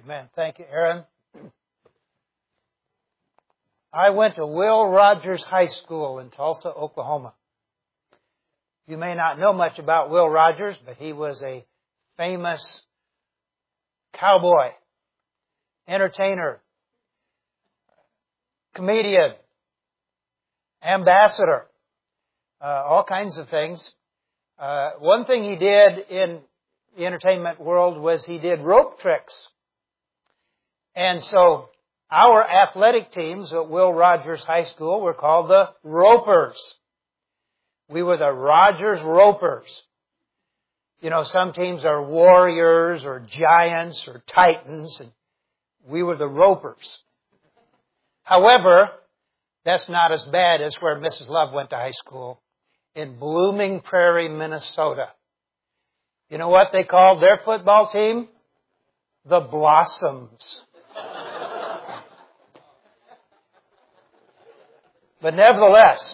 Amen. Thank you, Aaron. I went to Will Rogers High School in Tulsa, Oklahoma. You may not know much about Will Rogers, but he was a famous cowboy, entertainer, comedian, ambassador, all kinds of things. One thing he did in the entertainment world was he did rope tricks. And so our athletic teams at Will Rogers High School were called the Ropers. We were the Rogers Ropers. You know, some teams are Warriors or Giants or Titans, and we were the Ropers. However, that's not as bad as where Mrs. Love went to high school, in Blooming Prairie, Minnesota. You know what they called their football team? The Blossoms. But nevertheless,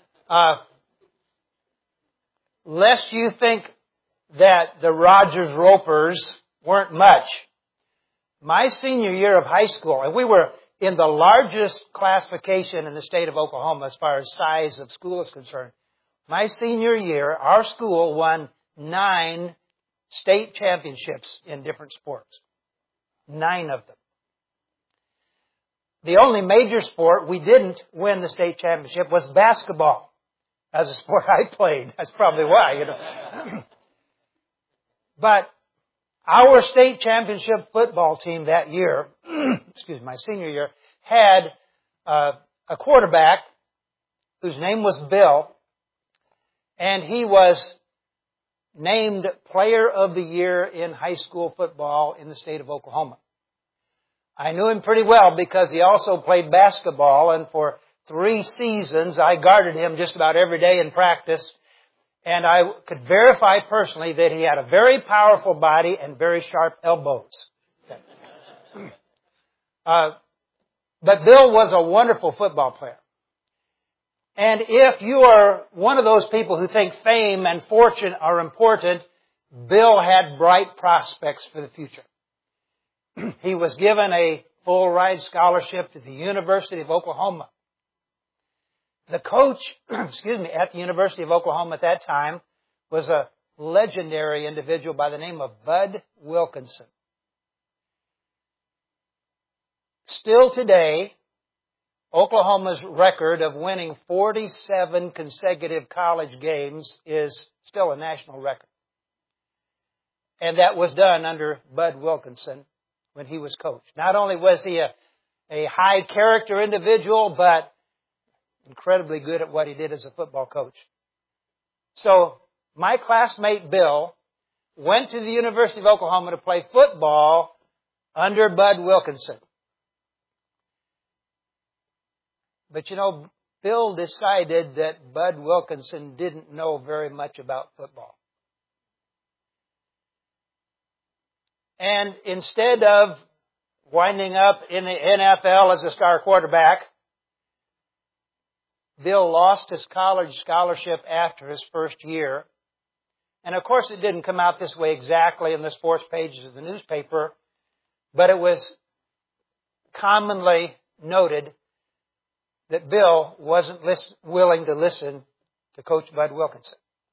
lest you think that the Rogers Ropers weren't much, my senior year of high school, and we were in the largest classification in the state of Oklahoma as far as size of school is concerned. My senior year, our school won 9 state championships in different sports. 9 of them. The only major sport we didn't win the state championship was basketball. As a sport I played. That's probably why, you know. But our state championship football team that year, my senior year, had a quarterback whose name was Bill, and he was named Player of the Year in high school football in the state of Oklahoma. I knew him pretty well because he also played basketball, and for 3 seasons I guarded him just about every day in practice, and I could verify personally that he had a very powerful body and very sharp elbows. But Bill was a wonderful football player. And if you are one of those people who think fame and fortune are important, Bill had bright prospects for the future. He was given a full ride scholarship to the University of Oklahoma. The coach, at the University of Oklahoma at that time was a legendary individual by the name of Bud Wilkinson. Still today, Oklahoma's record of winning 47 consecutive college games is still a national record. And that was done under Bud Wilkinson when he was coach. Not only was he a high character individual, but incredibly good at what he did as a football coach. So my classmate Bill went to the University of Oklahoma to play football under Bud Wilkinson. But you know, Bill decided that Bud Wilkinson didn't know very much about football. And instead of winding up in the NFL as a star quarterback, Bill lost his college scholarship after his first year. And of course it didn't come out this way exactly in the sports pages of the newspaper, but it was commonly noted that Bill wasn't willing to listen to Coach Bud Wilkinson.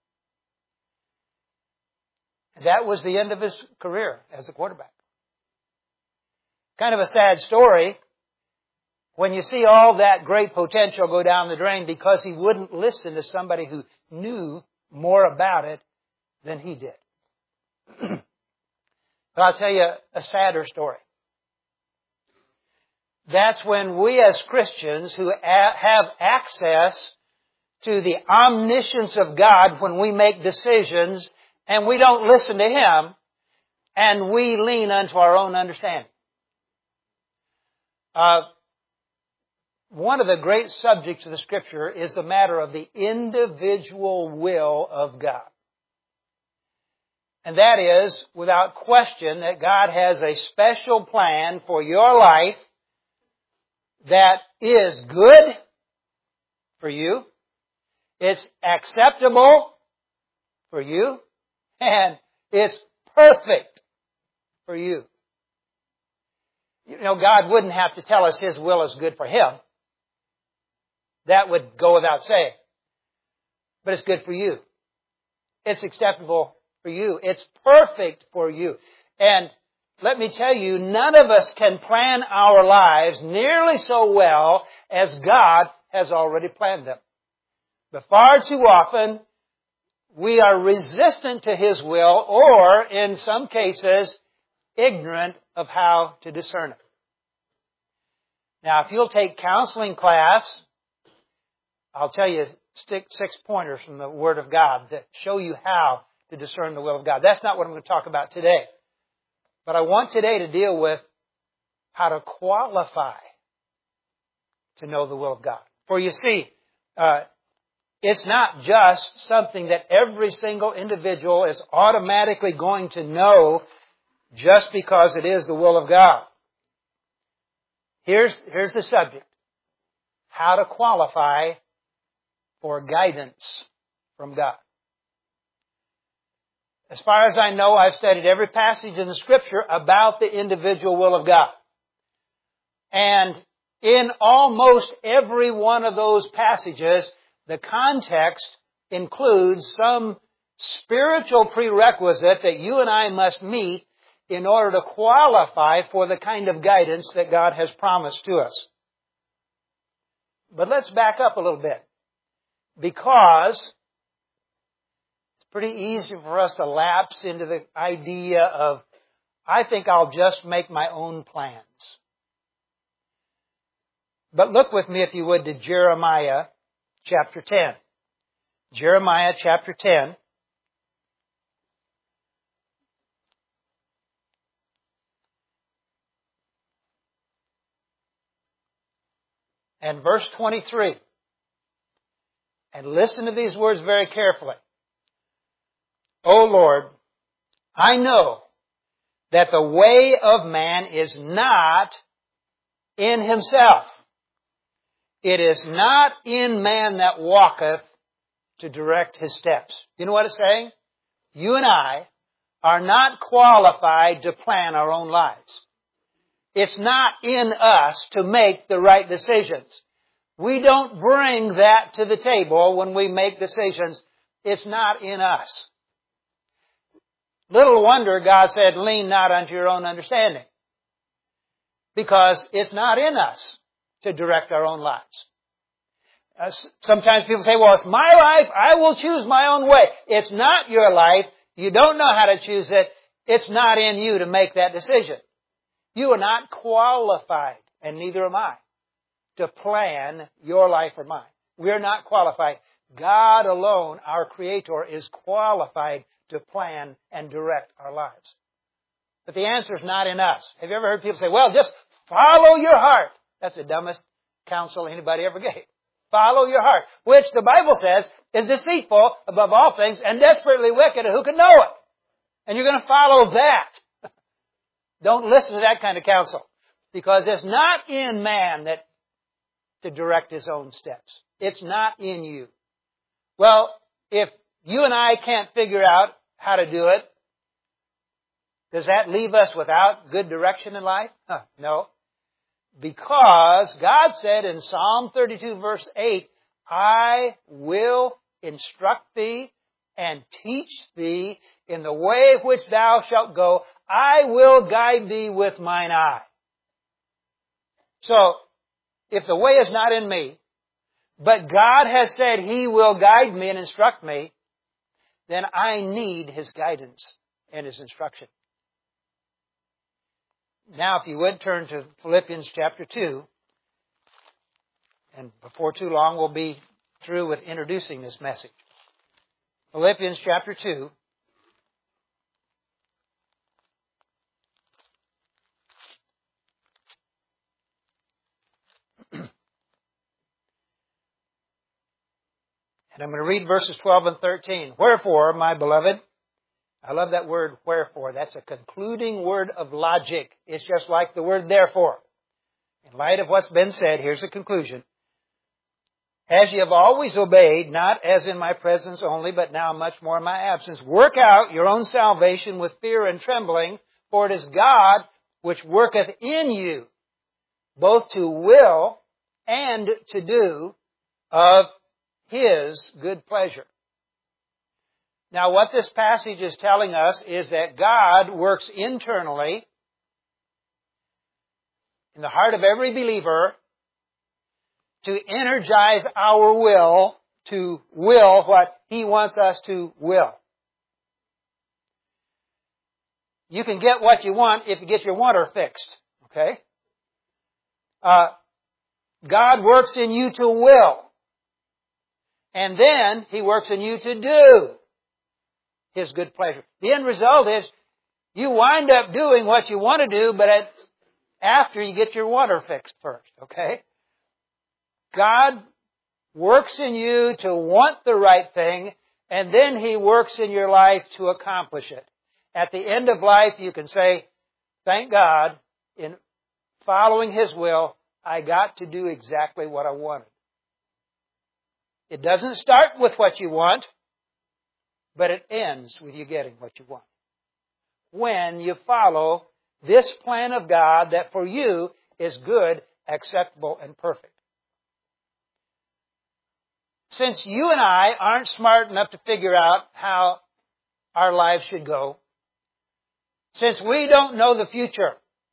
That was the end of his career as a quarterback. Kind of a sad story when you see all that great potential go down the drain because he wouldn't listen to somebody who knew more about it than he did. But I'll tell you a sadder story. That's when we as Christians who have access to the omniscience of God, when we make decisions and we don't listen to Him and we lean unto our own understanding. One of the great subjects of the Scripture is the matter of the individual will of God. And that is, without question, that God has a special plan for your life that is good for you, it's acceptable for you, and it's perfect for you. God wouldn't have to tell us His will is good for Him. That would go without saying. But it's good for you. It's acceptable for you. It's perfect for you. And let me tell you, none of us can plan our lives nearly so well as God has already planned them. But far too often, we are resistant to His will, or in some cases, ignorant of how to discern it. Now, if you'll take counseling class, I'll tell you 6 pointers from the Word of God that show you how to discern the will of God. That's not what I'm going to talk about today. But I want today to deal with how to qualify to know the will of God. For you see, it's not just something that every single individual is automatically going to know just because it is the will of God. Here's the subject. How to qualify for guidance from God. As far as I know, I've studied every passage in the Scripture about the individual will of God. And in almost every one of those passages, the context includes some spiritual prerequisite that you and I must meet in order to qualify for the kind of guidance that God has promised to us. But let's back up a little bit, because it's pretty easy for us to lapse into the idea of, I think I'll just make my own plans. But look with me, if you would, to Jeremiah chapter 10. Jeremiah chapter 10. And verse 23. And listen to these words very carefully. O Lord, I know that the way of man is not in himself. It is not in man that walketh to direct his steps. You know what it's saying? You and I are not qualified to plan our own lives. It's not in us to make the right decisions. We don't bring that to the table when we make decisions. It's not in us. Little wonder God said, lean not unto your own understanding. Because it's not in us to direct our own lives. Sometimes people say, well, it's my life. I will choose my own way. It's not your life. You don't know how to choose it. It's not in you to make that decision. You are not qualified, and neither am I, to plan your life or mine. We're not qualified. God alone, our Creator, is qualified to plan and direct our lives. But the answer is not in us. Have you ever heard people say, well, just follow your heart? That's the dumbest counsel anybody ever gave. Follow your heart, which the Bible says is deceitful above all things and desperately wicked, and who can know it? And you're going to follow that. Don't listen to that kind of counsel, because it's not in man that to direct his own steps. It's not in you. Well, if you and I can't figure out how to do it, does that leave us without good direction in life? No. Because God said in Psalm 32 verse 8, I will instruct thee and teach thee in the way which thou shalt go. I will guide thee with mine eye. So, if the way is not in me, but God has said He will guide me and instruct me, then I need His guidance and His instruction. Now, if you would, turn to Philippians chapter 2. And before too long, we'll be through with introducing this message. Philippians chapter 2. And I'm going to read verses 12 and 13. Wherefore, my beloved, I love that word, wherefore. That's a concluding word of logic. It's just like the word therefore. In light of what's been said, here's the conclusion. As ye have always obeyed, not as in my presence only, but now much more in my absence, work out your own salvation with fear and trembling, for it is God which worketh in you, both to will and to do of His good pleasure. Now, what this passage is telling us is that God works internally in the heart of every believer to energize our will to will what He wants us to will. You can get what you want if you get your wanter fixed. Okay? God works in you to will. And then He works in you to do His good pleasure. The end result is you wind up doing what you want to do, but after you get your water fixed first. Okay? God works in you to want the right thing, and then He works in your life to accomplish it. At the end of life, you can say, thank God, in following His will, I got to do exactly what I wanted. It doesn't start with what you want, but it ends with you getting what you want. When you follow this plan of God that for you is good, acceptable, and perfect. Since you and I aren't smart enough to figure out how our lives should go, since we don't know the future,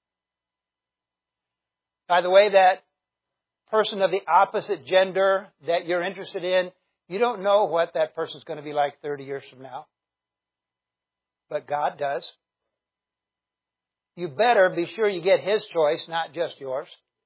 by the way, that person of the opposite gender that you're interested in, you don't know what that person's going to be like 30 years from now. But God does. You better be sure you get His choice, not just yours.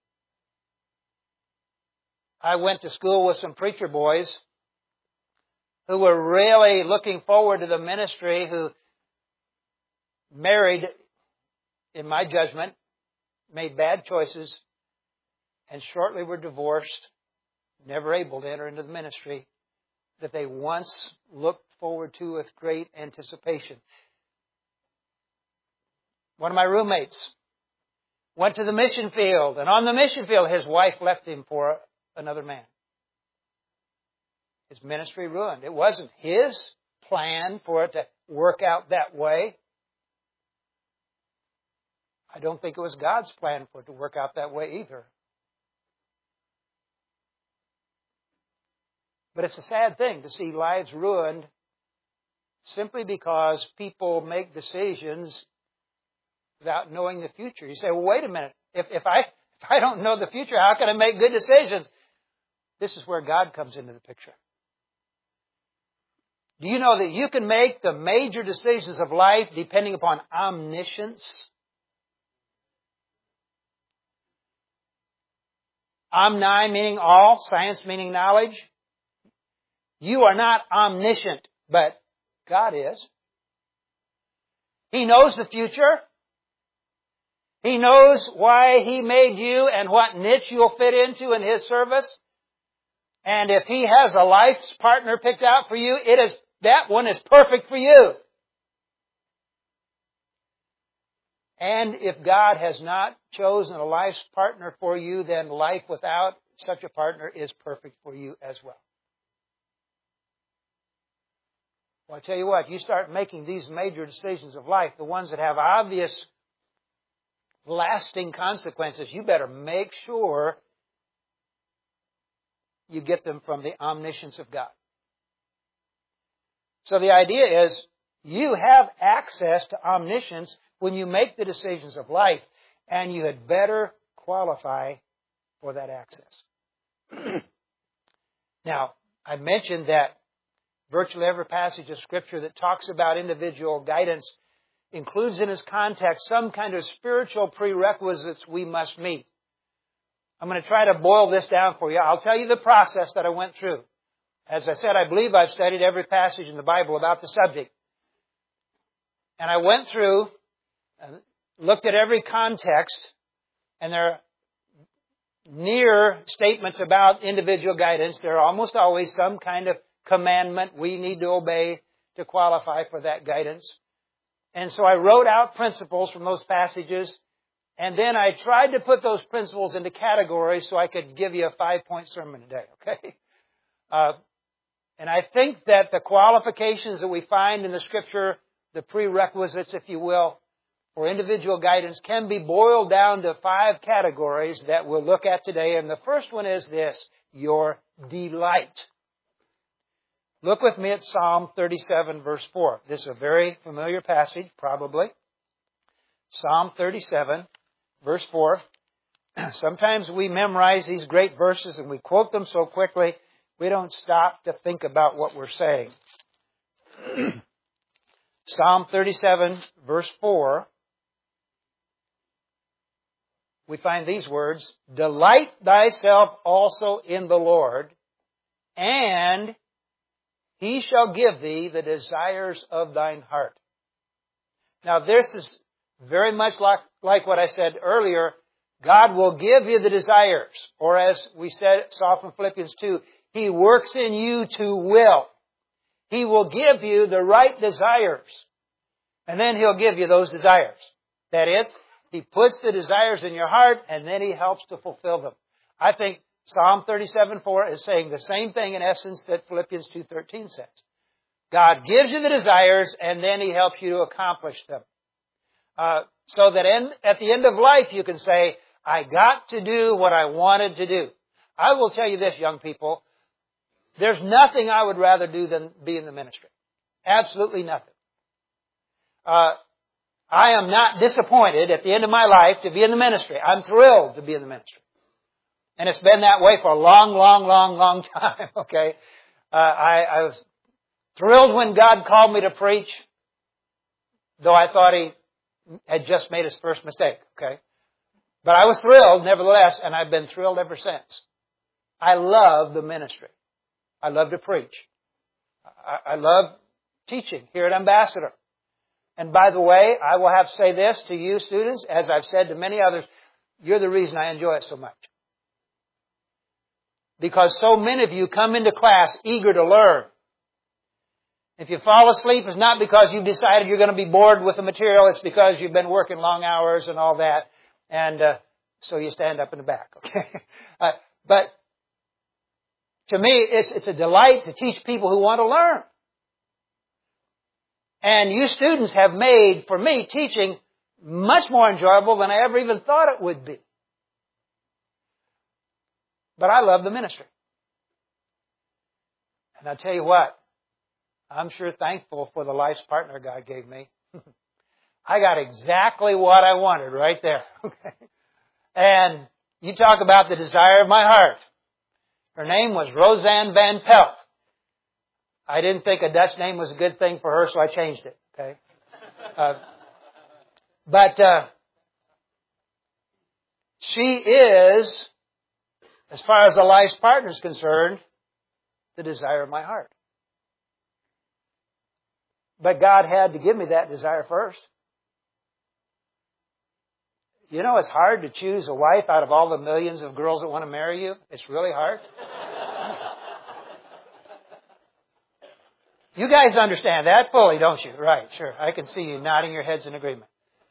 I went to school with some preacher boys who were really looking forward to the ministry, who married, in my judgment, made bad choices, and shortly were divorced, never able to enter into the ministry that they once looked forward to with great anticipation. One of my roommates went to the mission field, and on the mission field his wife left him for another man. His ministry ruined. It wasn't his plan for it to work out that way. I don't think it was God's plan for it to work out that way either. But it's a sad thing to see lives ruined simply because people make decisions without knowing the future. You say, well, wait a minute. If I don't know the future, how can I make good decisions? This is where God comes into the picture. Do you know that you can make the major decisions of life depending upon omniscience? Omni meaning all, science meaning knowledge. You are not omniscient, but God is. He knows the future. He knows why He made you and what niche you'll fit into in His service. And if He has a life's partner picked out for you, that one is perfect for you. And if God has not chosen a life's partner for you, then life without such a partner is perfect for you as well. Well, I tell you what, you start making these major decisions of life, the ones that have obvious, lasting consequences, you better make sure you get them from the omniscience of God. So the idea is, you have access to omniscience when you make the decisions of life, and you had better qualify for that access. Now, I mentioned that virtually every passage of Scripture that talks about individual guidance includes in its context some kind of spiritual prerequisites we must meet. I'm going to try to boil this down for you. I'll tell you the process that I went through. As I said, I believe I've studied every passage in the Bible about the subject. And I went through and looked at every context, and there are near statements about individual guidance. There are almost always some kind of commandment we need to obey to qualify for that guidance. And so I wrote out principles from those passages, and then I tried to put those principles into categories so I could give you a 5-point sermon today, okay? And I think that the qualifications that we find in the Scripture, the prerequisites, if you will, for individual guidance can be boiled down to 5 categories that we'll look at today. And the first one is this: your delight. Look with me at Psalm 37, verse 4. This is a very familiar passage, probably. Psalm 37, verse 4. Sometimes we memorize these great verses and we quote them so quickly, we don't stop to think about what we're saying. Psalm 37, verse 4. We find these words: "Delight thyself also in the Lord, and He shall give thee the desires of thine heart." Now this is very much like what I said earlier. God will give you the desires. Or as we saw from Philippians 2, He works in you to will. He will give you the right desires. And then He'll give you those desires. That is, He puts the desires in your heart and then He helps to fulfill them. I think Psalm 37:4 is saying the same thing in essence that Philippians 2:13 says. God gives you the desires and then He helps you to accomplish them. So that at the end of life you can say, I got to do what I wanted to do. I will tell you this, young people. There's nothing I would rather do than be in the ministry. Absolutely nothing. I am not disappointed at the end of my life to be in the ministry. I'm thrilled to be in the ministry. And it's been that way for a long time, okay? I was thrilled when God called me to preach, though I thought He had just made His first mistake, okay? But I was thrilled, nevertheless, and I've been thrilled ever since. I love the ministry. I love to preach. I love teaching here at Ambassador. And by the way, I will have to say this to you students, as I've said to many others, you're the reason I enjoy it so much. Because so many of you come into class eager to learn. If you fall asleep, it's not because you've decided you're going to be bored with the material. It's because you've been working long hours and all that. And so you stand up in the back, okay? But to me, it's a delight to teach people who want to learn. And you students have made, for me, teaching much more enjoyable than I ever even thought it would be. But I love the ministry. And I'll tell you what, I'm sure thankful for the life partner God gave me. I got exactly what I wanted right there. Okay. And you talk about the desire of my heart. Her name was Roseanne Van Pelt. I didn't think a Dutch name was a good thing for her, so I changed it. Okay. But she is, as far as a life partner is concerned, the desire of my heart. But God had to give me that desire first. You know, it's hard to choose a wife out of all the millions of girls that want to marry you. It's really hard. You guys understand that fully, don't you? Right, sure. I can see you nodding your heads in agreement.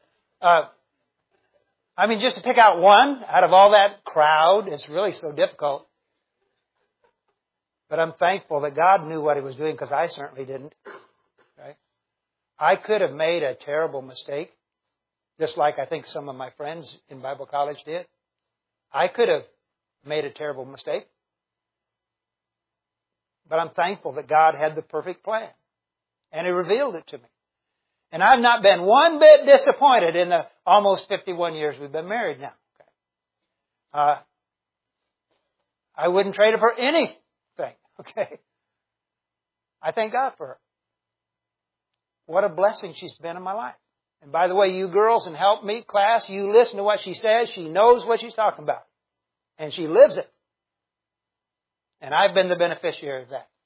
I mean, just to pick out one out of all that crowd, it's really so difficult. But I'm thankful that God knew what He was doing, because I certainly didn't. Right? I could have made a terrible mistake, just like I think some of my friends in Bible college did. I could have made a terrible mistake. But I'm thankful that God had the perfect plan. And He revealed it to me. And I've not been one bit disappointed in the almost 51 years we've been married now. Okay. I wouldn't trade her for anything. Okay. I thank God for her. What a blessing she's been in my life. And by the way, you girls in Help Meet class, you listen to what she says. She knows what she's talking about. And she lives it. And I've been the beneficiary of that.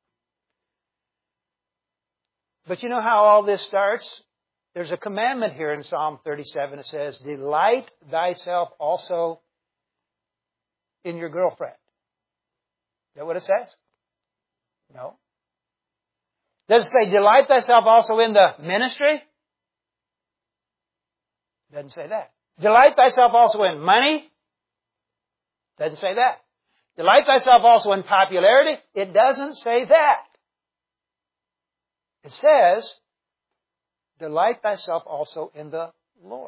But you know how all this starts? There's a commandment here in Psalm 37. It says, delight thyself also in your girlfriend. Is that what it says? No. Does it say delight thyself also in the ministry? Doesn't say that. Delight thyself also in money? Doesn't say that. Delight thyself also in popularity? It doesn't say that. It says, delight thyself also in the Lord.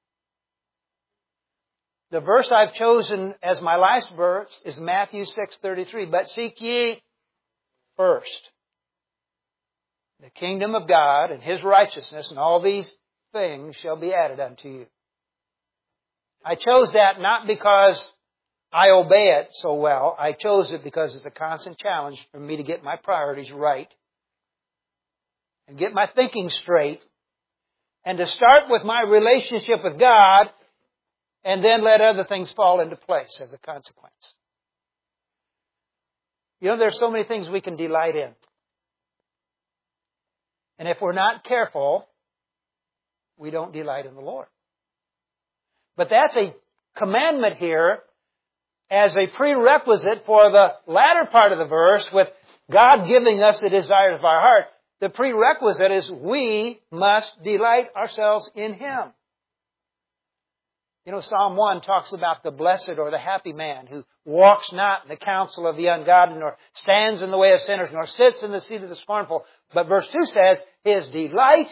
The verse I've chosen as my last verse is Matthew 6:33. But seek ye first the kingdom of God and His righteousness, and all these things shall be added unto you. I chose that not because I obey it so well. I chose it because it's a constant challenge for me to get my priorities right and get my thinking straight, and to start with my relationship with God and then let other things fall into place as a consequence. You know, there's so many things we can delight in. And if we're not careful, we don't delight in the Lord. But that's a commandment here as a prerequisite for the latter part of the verse, with God giving us the desires of our heart. The prerequisite is we must delight ourselves in Him. You know, Psalm 1 talks about the blessed or the happy man who walks not in the counsel of the ungodly, nor stands in the way of sinners, nor sits in the seat of the scornful. But verse 2 says, his delight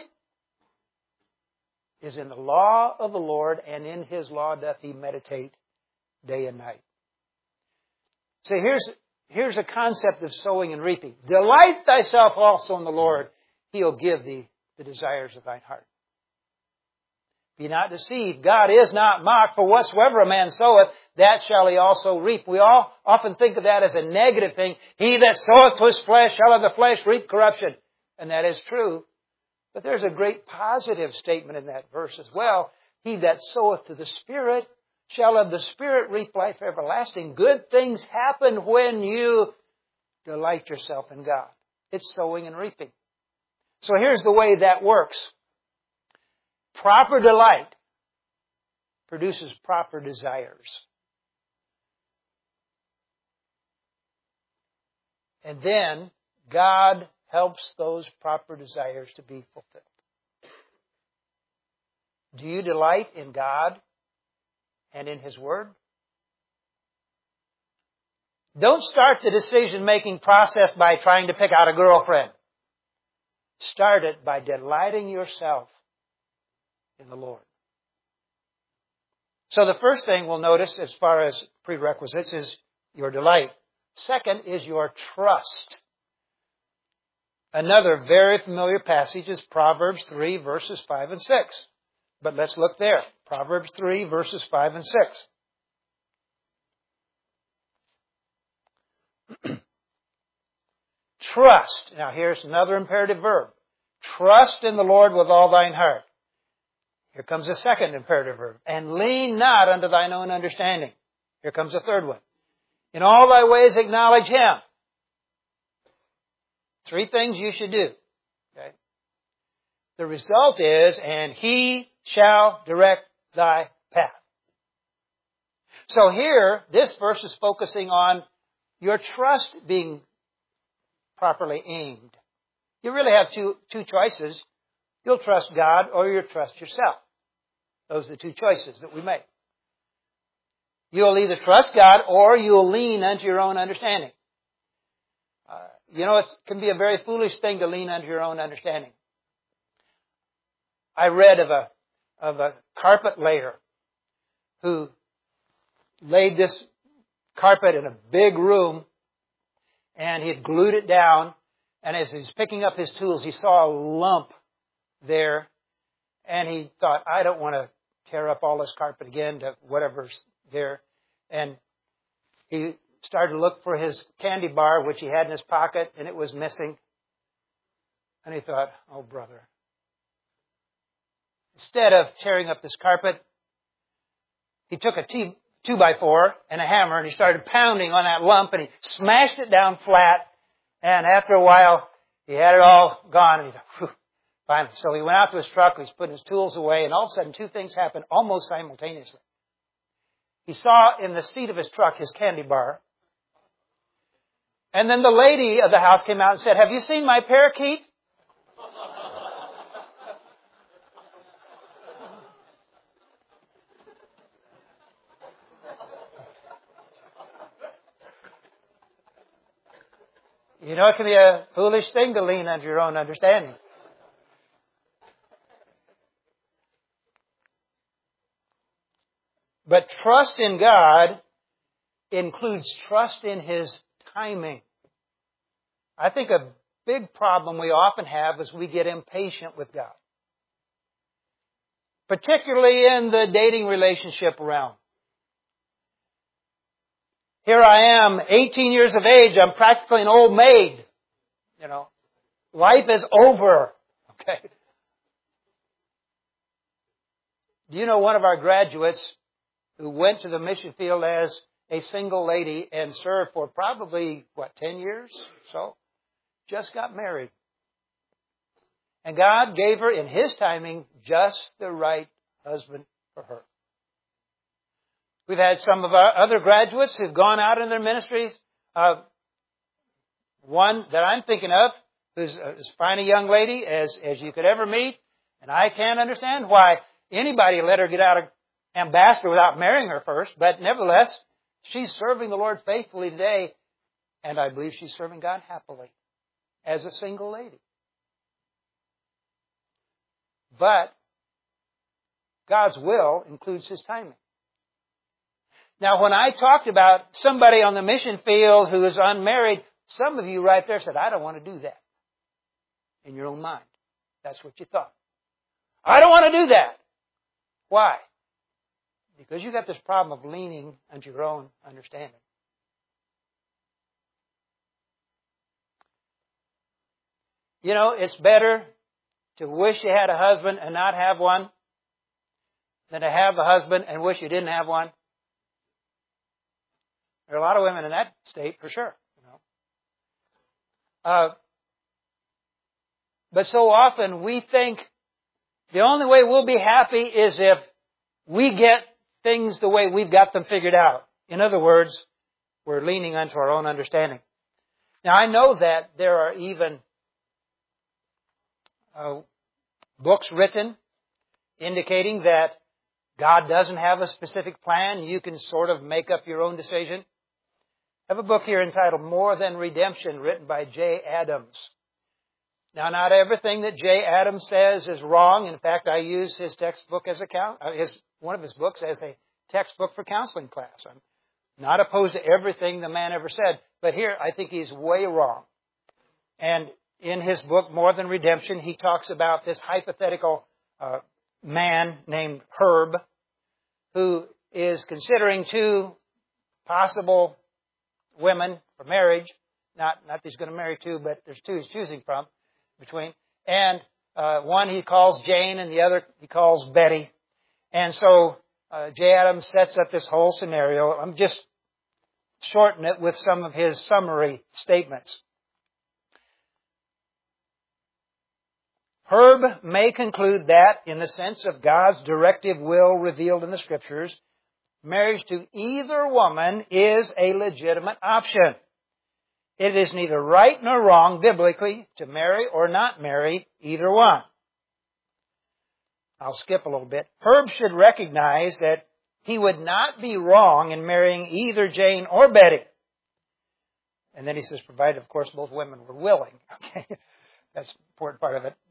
is in the law of the Lord, and in His law doth he meditate day and night. So here's a concept of sowing and reaping. Delight thyself also in the Lord. He'll give thee the desires of thine heart. Be not deceived. God is not mocked. For whatsoever a man soweth, that shall he also reap. We all often think of that as a negative thing. He that soweth to his flesh shall of the flesh reap corruption. And that is true. But there's a great positive statement in that verse as well. He that soweth to the Spirit shall of the Spirit reap life everlasting. Good things happen when you delight yourself in God. It's sowing and reaping. So here's the way that works. Proper delight produces proper desires. And then God helps those proper desires to be fulfilled. Do you delight in God and in His Word? Don't start the decision-making process by trying to pick out a girlfriend. Start it by delighting yourself in the Lord. So the first thing we'll notice as far as prerequisites is your delight. Second is your trust. Another very familiar passage is Proverbs 3, verses 5 and 6. But let's look there. Proverbs 3, verses 5 and 6. Trust. Now here's another imperative verb. Trust in the Lord with all thine heart. Here comes a second imperative verb. And lean not unto thine own understanding. Here comes a third one. In all thy ways acknowledge Him. Three things you should do. Okay? The result is, and He shall direct thy path. So here, this verse is focusing on your trust being properly aimed. You really have two choices. You'll trust God or you'll trust yourself. Those are the two choices that we make. You'll either trust God or you'll lean unto your own understanding. You know, it can be a very foolish thing to lean unto your own understanding. I read of a carpet layer who laid this carpet in a big room, and he had glued it down, and as he was picking up his tools, he saw a lump there, and he thought, I don't want to tear up all this carpet again to whatever's there. And he started to look for his candy bar, which he had in his pocket, and it was missing. And he thought, oh, brother. Instead of tearing up this carpet, he took a 2x4 and a hammer, and he started pounding on that lump, and he smashed it down flat. And after a while, he had it all gone, and he thought, whew, finally. So he went out to his truck, he's putting his tools away, and all of a sudden, two things happened almost simultaneously. He saw in the seat of his truck his candy bar. And then the lady of the house came out and said, have you seen my parakeet? You know, it can be a foolish thing to lean unto your own understanding. But trust in God includes trust in His timing. I think a big problem we often have is we get impatient with God. Particularly in the dating relationship realm. Here I am, 18 years of age, I'm practically an old maid. You know, life is over. Okay. Do you know one of our graduates who went to the mission field as a single lady and served for probably, 10 years or so, just got married. And God gave her, in His timing, just the right husband for her. We've had some of our other graduates who've gone out in their ministries. One that I'm thinking of, who's as fine a young lady as you could ever meet, and I can't understand why anybody let her get out of ambassador without marrying her first, but nevertheless, she's serving the Lord faithfully today, and I believe she's serving God happily as a single lady. But God's will includes His timing. Now, when I talked about somebody on the mission field who is unmarried, some of you right there said, I don't want to do that. In your own mind. That's what you thought. I don't want to do that. Why? Because you got this problem of leaning unto your own understanding. You know, it's better to wish you had a husband and not have one than to have a husband and wish you didn't have one. There are a lot of women in that state, for sure. You know. But so often we think the only way we'll be happy is if we get things the way we've got them figured out. In other words, we're leaning onto our own understanding. Now, I know that there are even books written indicating that God doesn't have a specific plan. You can sort of make up your own decision. I have a book here entitled More Than Redemption, written by J. Adams. Now, not everything that J. Adams says is wrong. In fact, I use his textbook as one of his books as a textbook for counseling class. I'm not opposed to everything the man ever said, but here I think he's way wrong. And in his book, More Than Redemption, he talks about this hypothetical man named Herb, who is considering two possible women for marriage. Not that he's going to marry two, but there's two he's choosing from between. And one he calls Jane and the other he calls Betty. And so J. Adams sets up this whole scenario. I'm just shortening it with some of his summary statements. Herb may conclude that, in the sense of God's directive will revealed in the Scriptures, marriage to either woman is a legitimate option. It is neither right nor wrong biblically to marry or not marry either one. I'll skip a little bit. Herb should recognize that he would not be wrong in marrying either Jane or Betty. And then he says, provided, of course, both women were willing. Okay, that's an important part of it.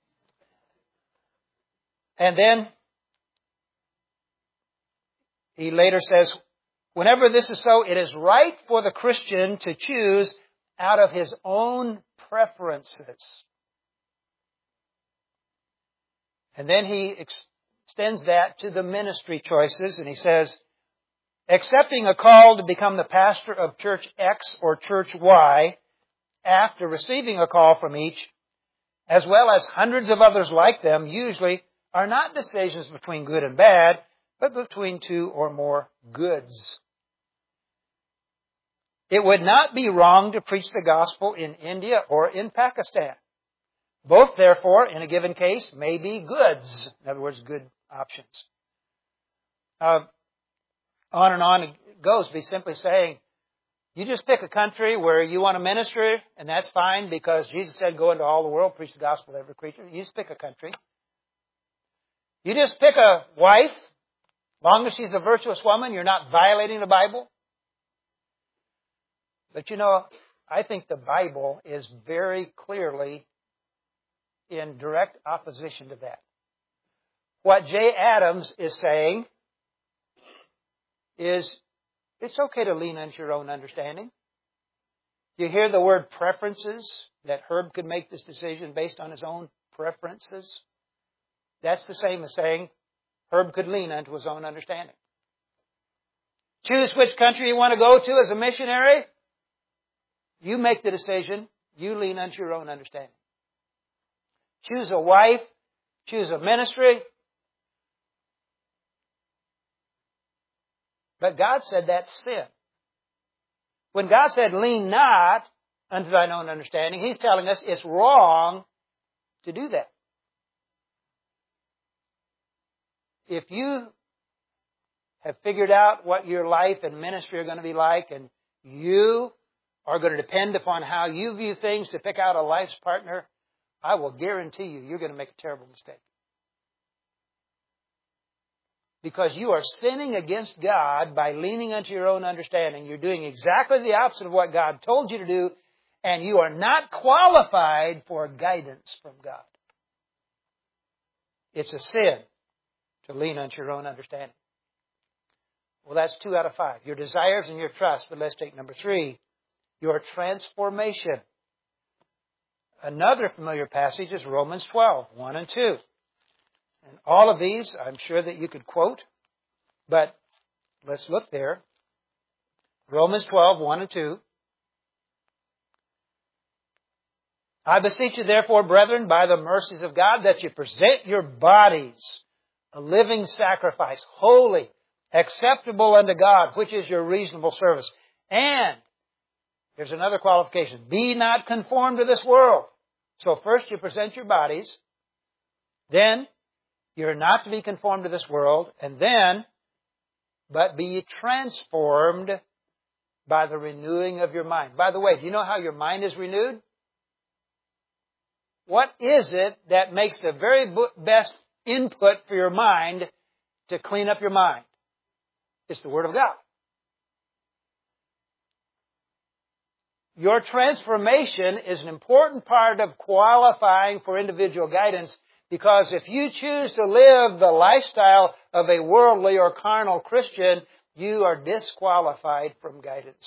And then he later says, whenever this is so, it is right for the Christian to choose out of his own preferences. And then he extends that to the ministry choices, and he says, accepting a call to become the pastor of Church X or Church Y, after receiving a call from each, as well as hundreds of others like them, usually are not decisions between good and bad, but between two or more goods. It would not be wrong to preach the gospel in India or in Pakistan. Both, therefore, in a given case, may be goods. In other words, good options. On and on it goes, be simply saying, you just pick a country where you want to minister, and that's fine because Jesus said, go into all the world, preach the gospel to every creature. You just pick a country. You just pick a wife. As long as she's a virtuous woman, you're not violating the Bible. But you know, I think the Bible is very clearly in direct opposition to that. What J. Adams is saying is it's okay to lean into your own understanding. You hear the word preferences, that Herb could make this decision based on his own preferences. That's the same as saying Herb could lean into his own understanding. Choose which country you want to go to as a missionary. You make the decision. You lean into your own understanding. Choose a wife. Choose a ministry. But God said that's sin. When God said, lean not unto thine own understanding, He's telling us it's wrong to do that. If you have figured out what your life and ministry are going to be like, and you are going to depend upon how you view things to pick out a life's partner, I will guarantee you're going to make a terrible mistake. Because you are sinning against God by leaning unto your own understanding. You're doing exactly the opposite of what God told you to do, and you are not qualified for guidance from God. It's a sin to lean unto your own understanding. Well, that's 2 out of 5. Your desires and your trust. But let's take number 3, your transformation. Another familiar passage is Romans 12, 1 and 2. And all of these, I'm sure that you could quote, but let's look there. Romans 12, 1 and 2. I beseech you therefore, brethren, by the mercies of God, that you present your bodies a living sacrifice, holy, acceptable unto God, which is your reasonable service. And, here's another qualification, be not conformed to this world. So first you present your bodies, then you're not to be conformed to this world, and then, but be ye transformed by the renewing of your mind. By the way, do you know how your mind is renewed? What is it that makes the very best input for your mind to clean up your mind? It's the Word of God. Your transformation is an important part of qualifying for individual guidance, because if you choose to live the lifestyle of a worldly or carnal Christian, you are disqualified from guidance.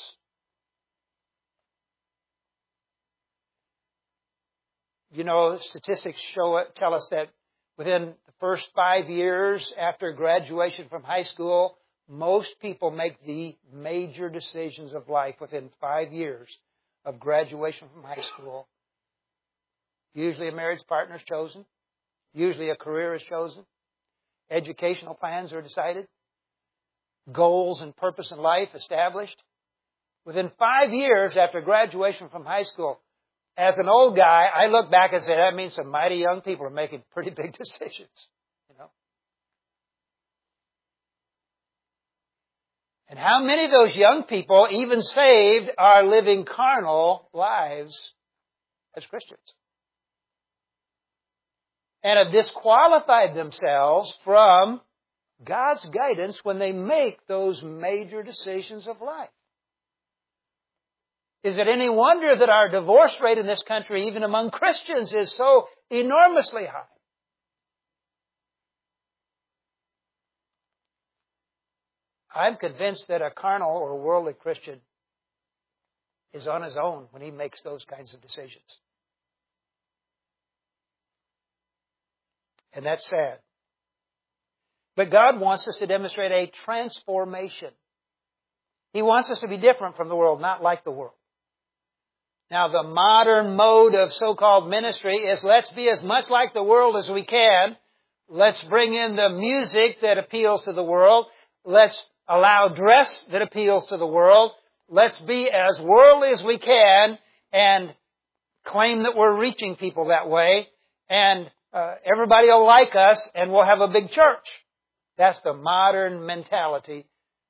You know, statistics tell us that within the first 5 years after graduation from high school, most people make the major decisions of life within 5 years of graduation from high school. Usually a marriage partner is chosen. Usually a career is chosen. Educational plans are decided. Goals and purpose in life established. Within 5 years after graduation from high school, as an old guy, I look back and say, that means some mighty young people are making pretty big decisions. You know? And how many of those young people, even saved, are living carnal lives as Christians? And have disqualified themselves from God's guidance when they make those major decisions of life. Is it any wonder that our divorce rate in this country, even among Christians, is so enormously high? I'm convinced that a carnal or worldly Christian is on his own when he makes those kinds of decisions. And that's sad. But God wants us to demonstrate a transformation. He wants us to be different from the world, not like the world. Now, the modern mode of so-called ministry is let's be as much like the world as we can. Let's bring in the music that appeals to the world. Let's allow dress that appeals to the world. Let's be as worldly as we can and claim that we're reaching people that way. And everybody will like us and we'll have a big church. That's the modern mentality.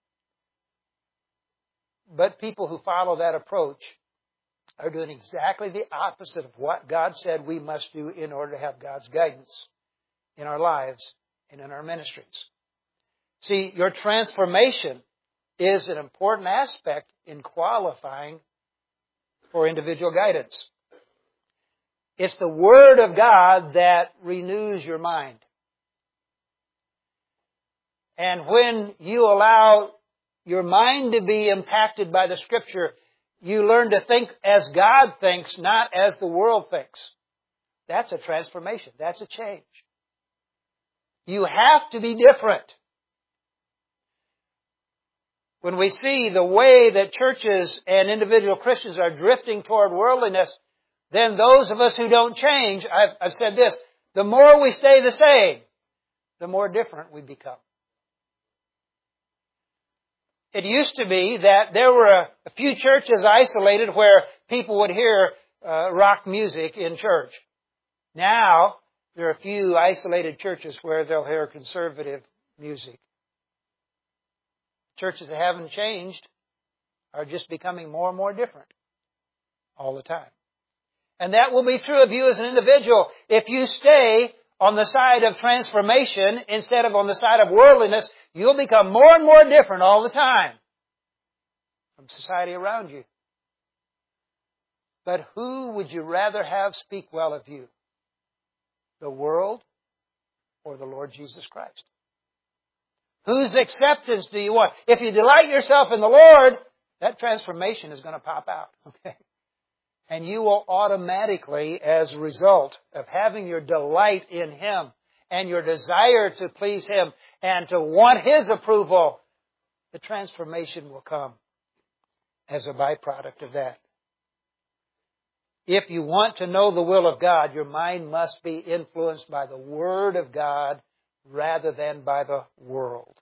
But people who follow that approach are doing exactly the opposite of what God said we must do in order to have God's guidance in our lives and in our ministries. See, your transformation is an important aspect in qualifying for individual guidance. It's the Word of God that renews your mind. And when you allow your mind to be impacted by the Scripture, you learn to think as God thinks, not as the world thinks. That's a transformation. That's a change. You have to be different. When we see the way that churches and individual Christians are drifting toward worldliness, then those of us who don't change, I've said this, the more we stay the same, the more different we become. It used to be that there were a few churches isolated where people would hear rock music in church. Now, there are a few isolated churches where they'll hear conservative music. Churches that haven't changed are just becoming more and more different all the time. And that will be true of you as an individual. If you stay on the side of transformation instead of on the side of worldliness, you'll become more and more different all the time from society around you. But who would you rather have speak well of you? The world or the Lord Jesus Christ? Whose acceptance do you want? If you delight yourself in the Lord, that transformation is going to pop out. Okay? And you will automatically, as a result of having your delight in Him and your desire to please Him and to want His approval, the transformation will come as a byproduct of that. If you want to know the will of God, your mind must be influenced by the Word of God rather than by the world.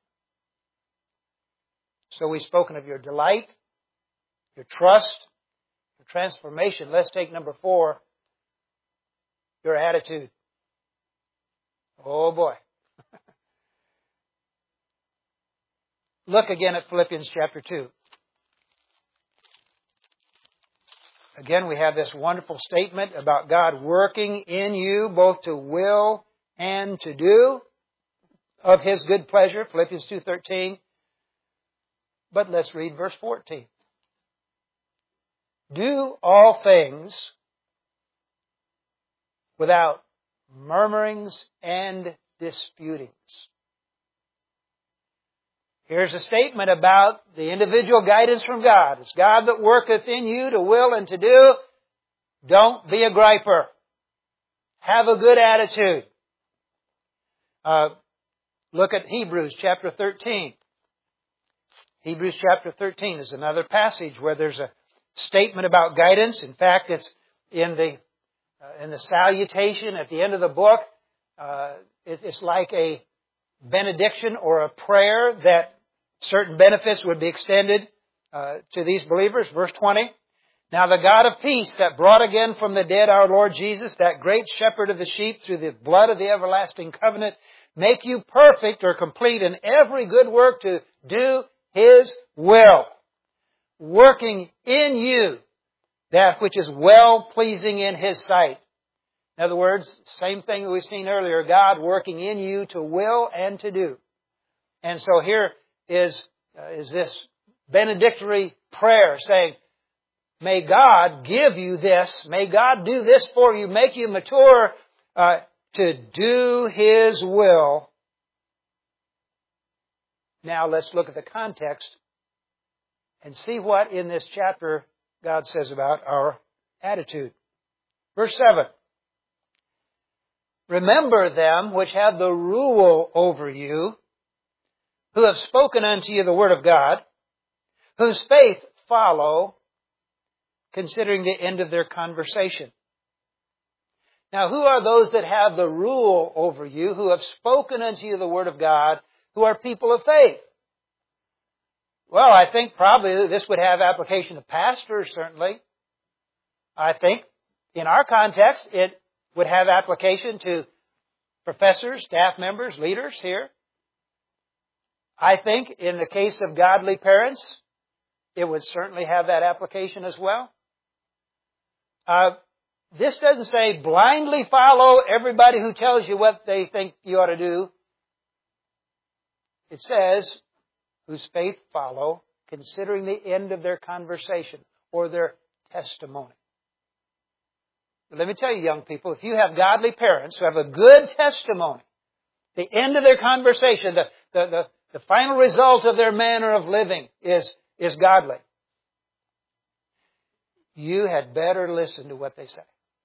So we've spoken of your delight, your trust, your transformation. Let's take number 4, your attitude. Oh boy. Look again at Philippians chapter 2. Again, we have this wonderful statement about God working in you both to will and to do of His good pleasure, Philippians 2:13. But let's read verse 14. Do all things without murmurings and disputings. Here's a statement about the individual guidance from God. It's God that worketh in you to will and to do. Don't be a griper. Have a good attitude. Look at Hebrews chapter 13. Hebrews chapter 13 is another passage where there's a statement about guidance. In fact, it's in the salutation at the end of the book. It's like a benediction or a prayer that certain benefits would be extended to these believers. Verse 20. Now the God of peace that brought again from the dead our Lord Jesus, that great shepherd of the sheep through the blood of the everlasting covenant, make you perfect or complete in every good work to do His will, working in you that which is well-pleasing in His sight. In other words, same thing that we've seen earlier, God working in you to will and to do. And so here is this benedictory prayer saying, may God give you this, may God do this for you, make you mature to do His will. Now let's look at the context and see what in this chapter God says about our attitude. Verse 7. Remember them which have the rule over you, who have spoken unto you the word of God, whose faith follow, considering the end of their conversation. Now, who are those that have the rule over you, who have spoken unto you the word of God, who are people of faith? Well, I think probably this would have application to pastors, certainly. I think in our context, it would have application to professors, staff members, leaders here. I think in the case of godly parents, it would certainly have that application as well. This doesn't say blindly follow everybody who tells you what they think you ought to do. It says, whose faith follow, considering the end of their conversation or their testimony. But let me tell you, young people, if you have godly parents who have a good testimony, the end of their conversation, the The final result of their manner of living is godly. You had better listen to what they say.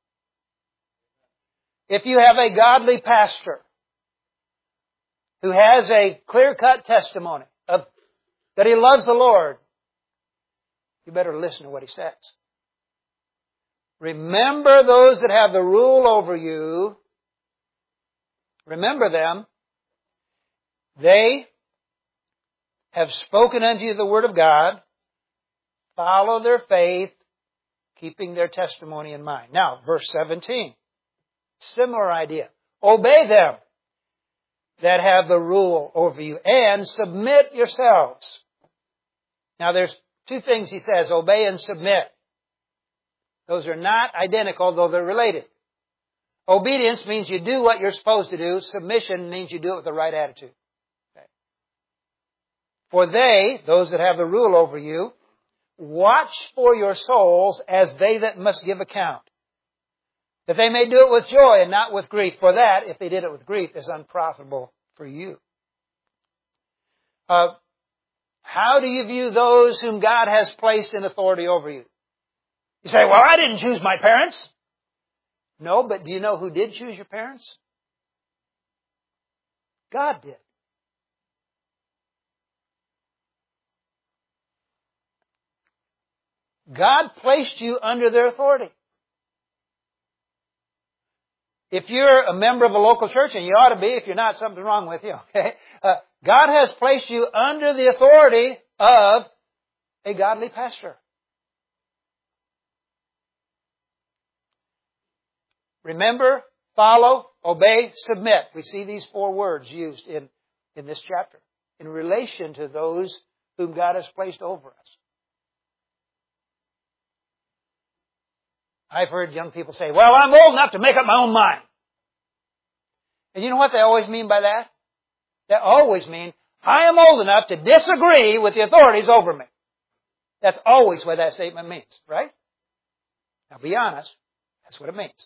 If you have a godly pastor who has a clear-cut testimony of that he loves the Lord, you better listen to what he says. Remember those that have the rule over you. Remember them. They have spoken unto you the word of God. Follow their faith, keeping their testimony in mind. Now, verse 17. Similar idea. Obey them that have the rule over you, and submit yourselves. Now, there's two things he says, obey and submit. Those are not identical, though they're related. Obedience means you do what you're supposed to do. Submission means you do it with the right attitude. Okay. For they, those that have the rule over you, watch for your souls as they that must give account, that they may do it with joy and not with grief. For that, if they did it with grief, is unprofitable for you. How do you view those whom God has placed in authority over you? You say, well, I didn't choose my parents. No, but do you know who did choose your parents? God did. God placed you under their authority. If you're a member of a local church, and you ought to be, if you're not, something's wrong with you, okay? God has placed you under the authority of a godly pastor. Remember, follow, obey, submit. We see these four words used in this chapter in relation to those whom God has placed over us. I've heard young people say, well, I'm old enough to make up my own mind. And you know what they always mean by that? They always mean, I am old enough to disagree with the authorities over me. That's always what that statement means, right? Now be honest, that's what it means.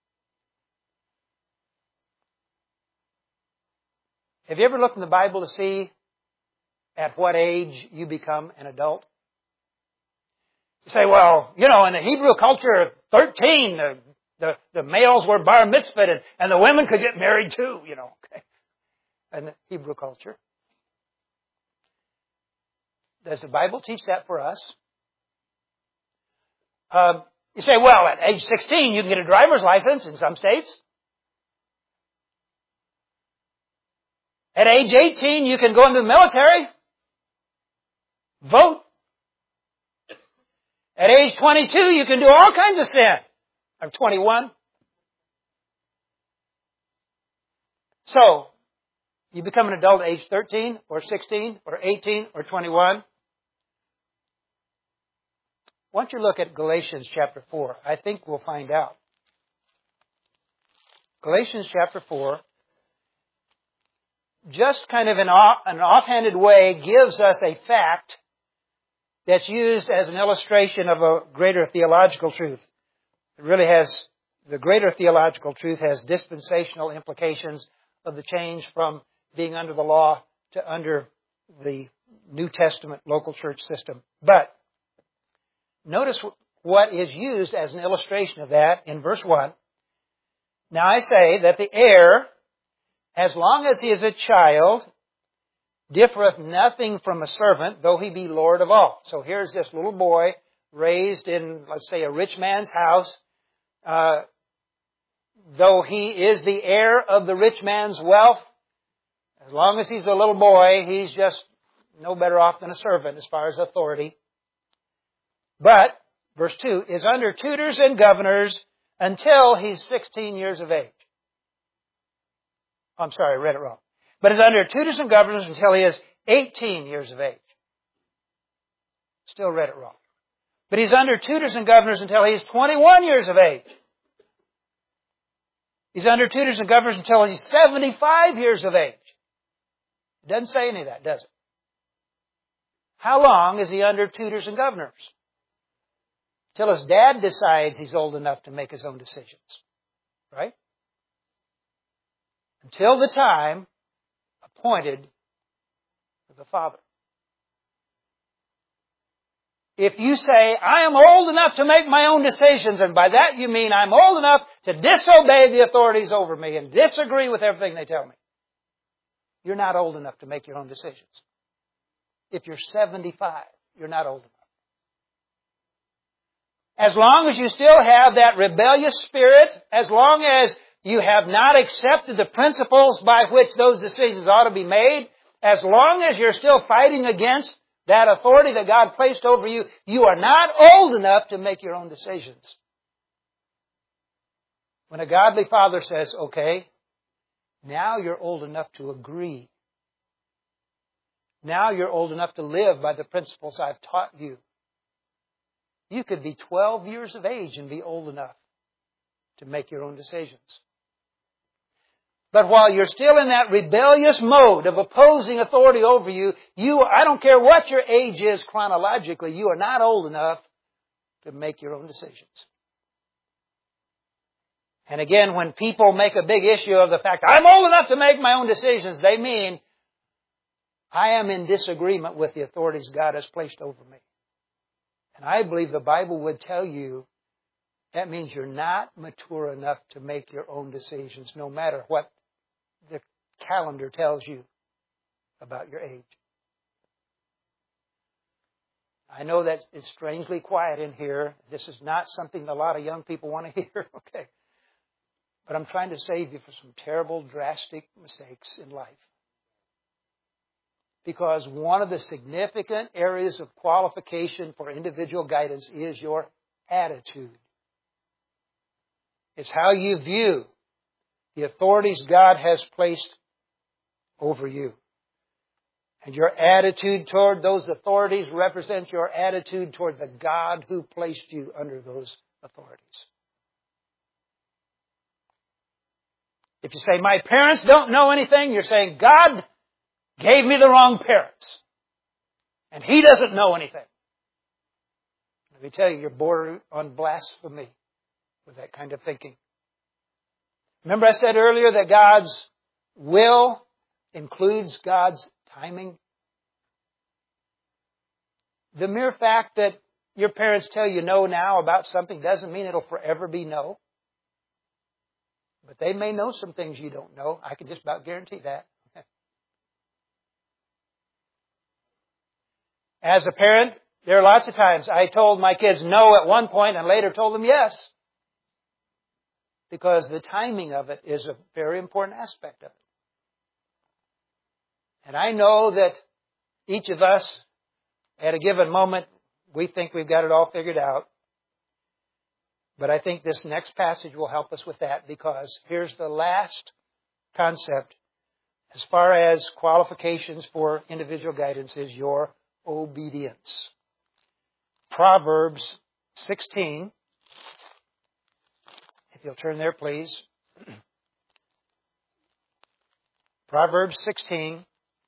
Have you ever looked in the Bible to see at what age you become an adult? You say, well, you know, in the Hebrew culture, at 13, the males were bar mitzvahed and the women could get married too, you know. Okay. In the Hebrew culture. Does the Bible teach that for us? You say, well, at age 16, you can get a driver's license in some states. At age 18, you can go into the military, vote. At age 22, you can do all kinds of sin. I'm 21. So, you become an adult at age 13, or 16, or 18, or 21. Why don't you look at Galatians chapter 4? I think we'll find out. Galatians chapter 4, just kind of in an offhanded way, gives us a fact that's used as an illustration of a greater theological truth. It really has, the greater theological truth has dispensational implications of the change from being under the law to under the New Testament local church system. But notice what is used as an illustration of that in verse 1. Now I say that the heir, as long as he is a child, differeth nothing from a servant, though he be Lord of all. So here's this little boy raised in, let's say, a rich man's house. Though he is the heir of the rich man's wealth, as long as he's a little boy, he's just no better off than a servant as far as authority. But, verse 2, is under tutors and governors until he's 16 years of age. I'm sorry, I read it wrong. But is under tutors and governors until he is 18 years of age. Still read it wrong. But he's under tutors and governors until he is 21 years of age. He's under tutors and governors until he's 75 years of age. It doesn't say any of that, does it? How long is he under tutors and governors? Till his dad decides he's old enough to make his own decisions. Right? Until the time appointed the Father. If you say, I am old enough to make my own decisions, and by that you mean I'm old enough to disobey the authorities over me and disagree with everything they tell me, you're not old enough to make your own decisions. If you're 75, you're not old enough. As long as you still have that rebellious spirit, as long as you have not accepted the principles by which those decisions ought to be made, as long as you're still fighting against that authority that God placed over you, you are not old enough to make your own decisions. When a godly father says, okay, now you're old enough to agree. Now you're old enough to live by the principles I've taught you. You could be 12 years of age and be old enough to make your own decisions. But while you're still in that rebellious mode of opposing authority over you, I don't care what your age is chronologically, you are not old enough to make your own decisions. And again, when people make a big issue of the fact, I'm old enough to make my own decisions, they mean, I am in disagreement with the authorities God has placed over me. And I believe the Bible would tell you that means you're not mature enough to make your own decisions, no matter what the calendar tells you about your age. I know that it's strangely quiet in here. This is not something a lot of young people want to hear, okay? But I'm trying to save you from some terrible, drastic mistakes in life. Because one of the significant areas of qualification for individual guidance is your attitude. It's how you view the authorities God has placed over you. And your attitude toward those authorities represents your attitude toward the God who placed you under those authorities. If you say, my parents don't know anything, you're saying, God gave me the wrong parents. And He doesn't know anything. Let me tell you, you're bordering on blasphemy with that kind of thinking. Remember I said earlier that God's will includes God's timing? The mere fact that your parents tell you no now about something doesn't mean it'll forever be no. But they may know some things you don't know. I can just about guarantee that. As a parent, there are lots of times I told my kids no at one point and later told them yes. Because the timing of it is a very important aspect of it. And I know that each of us, at a given moment, we think we've got it all figured out. But I think this next passage will help us with that, because here's the last concept as far as qualifications for individual guidance is your obedience. Proverbs 16. If you'll turn there, please. Proverbs 16.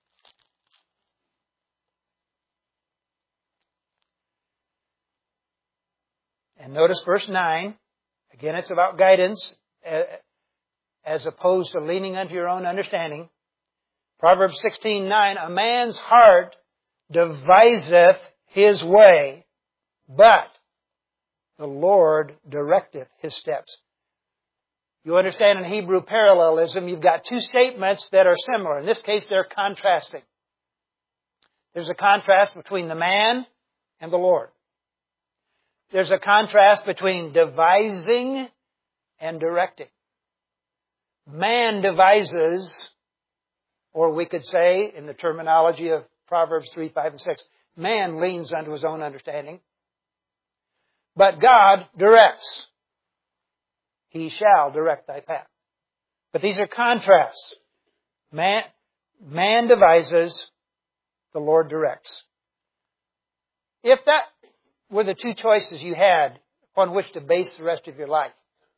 And notice verse 9. Again, it's about guidance as opposed to leaning unto your own understanding. Proverbs 16:9. A man's heart deviseth his way, but the Lord directeth his steps. You understand in Hebrew parallelism, you've got two statements that are similar. In this case, they're contrasting. There's a contrast between the man and the Lord. There's a contrast between devising and directing. Man devises, or we could say, in the terminology of Proverbs 3, 5, and 6, man leans unto his own understanding. But God directs. He shall direct thy path. But these are contrasts. Man devises, the Lord directs. If that were the two choices you had upon which to base the rest of your life,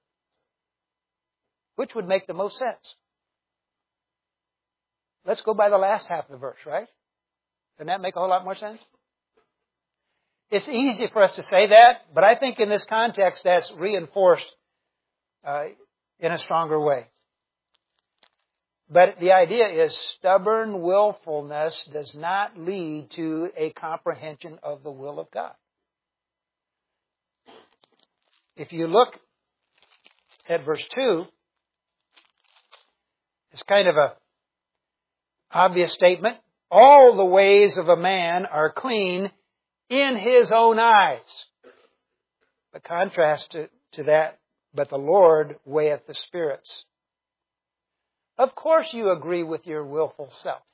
which would make the most sense? Let's go by the last half of the verse, right? Doesn't that make a whole lot more sense? It's easy for us to say that, but I think in this context that's reinforced in a stronger way. But the idea is stubborn willfulness does not lead to a comprehension of the will of God. If you look at verse 2, it's kind of a obvious statement. All the ways of a man are clean in his own eyes. But contrast to that, but the Lord weigheth the spirits. Of course you agree with your willful self.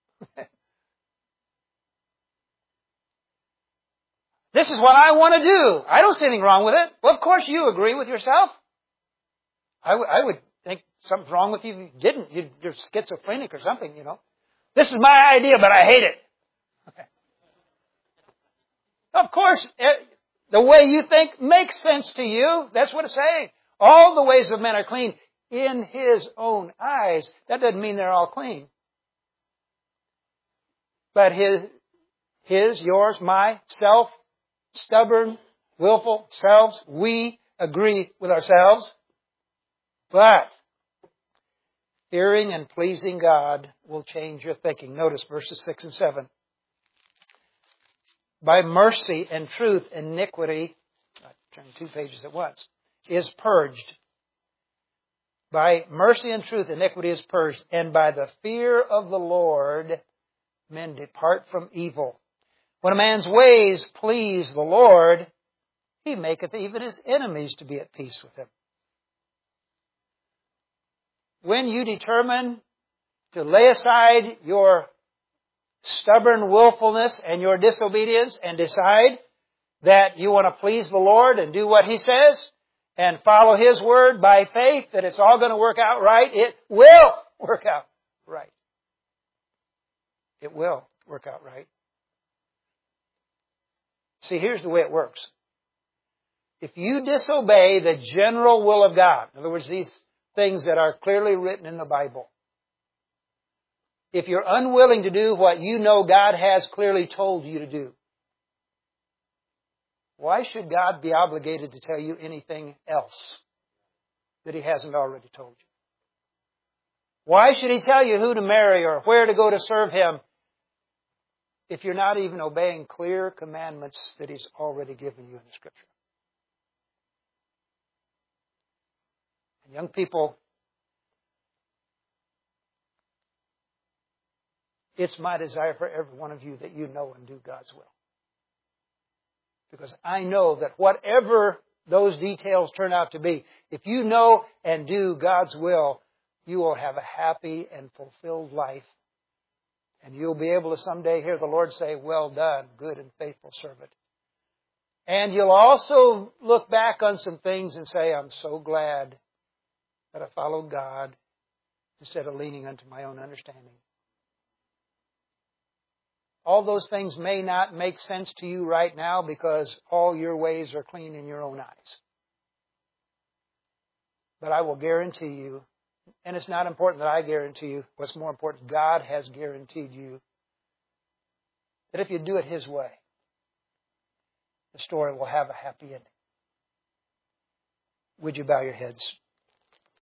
This is what I want to do. I don't see anything wrong with it. Well, of course you agree with yourself. I would think something's wrong with you if you didn't. You're schizophrenic or something, you know. This is my idea, but I hate it. Okay. Of course, the way you think makes sense to you. That's what it's saying. All the ways of men are clean in his own eyes. That doesn't mean they're all clean. But his, yours, my, self, stubborn, willful selves, we agree with ourselves. But fearing and pleasing God will change your thinking. Notice verses 6 and 7. By mercy and truth, iniquity, turn 2 pages at once, is purged. By mercy and truth, iniquity is purged. And by the fear of the Lord, men depart from evil. When a man's ways please the Lord, he maketh even his enemies to be at peace with him. When you determine to lay aside your stubborn willfulness and your disobedience and decide that you want to please the Lord and do what He says and follow His word by faith, that it's all going to work out right, it will work out right. It will work out right. See, here's the way it works. If you disobey the general will of God, in other words, these things that are clearly written in the Bible, if you're unwilling to do what you know God has clearly told you to do, why should God be obligated to tell you anything else that He hasn't already told you? Why should He tell you who to marry or where to go to serve Him if you're not even obeying clear commandments that He's already given you in the Scripture? And young people, it's my desire for every one of you that you know and do God's will. Because I know that whatever those details turn out to be, if you know and do God's will, you will have a happy and fulfilled life. And you'll be able to someday hear the Lord say, "Well done, good and faithful servant." And you'll also look back on some things and say, "I'm so glad that I followed God instead of leaning unto my own understanding." All those things may not make sense to you right now because all your ways are clean in your own eyes. But I will guarantee you, and it's not important that I guarantee you, what's more important, God has guaranteed you that if you do it His way, the story will have a happy ending. Would you bow your heads?